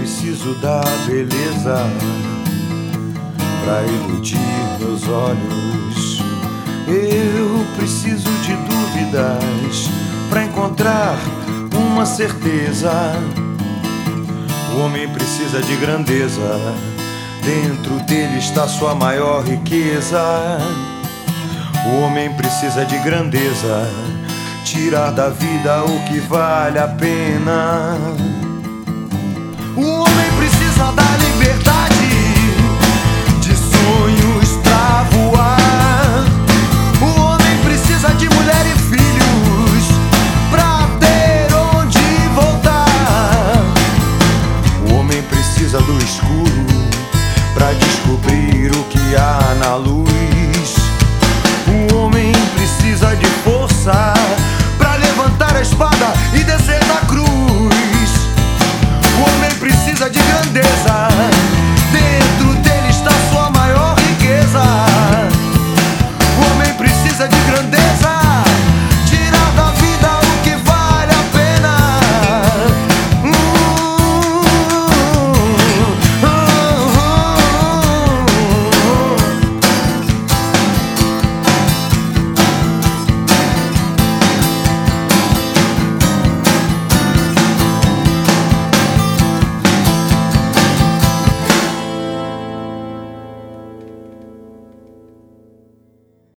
preciso da beleza pra iludir meus olhos. Eu preciso de dúvidas pra encontrar uma certeza. O homem precisa de grandeza, dentro dele está sua maior riqueza. O homem precisa de grandeza, tirar da vida o que vale a pena. O homem precisa da liberdade, de sonhos pra voar. O homem precisa de mulher e filhos pra ter onde voltar. O homem precisa do escuro pra descobrir o que há na luz.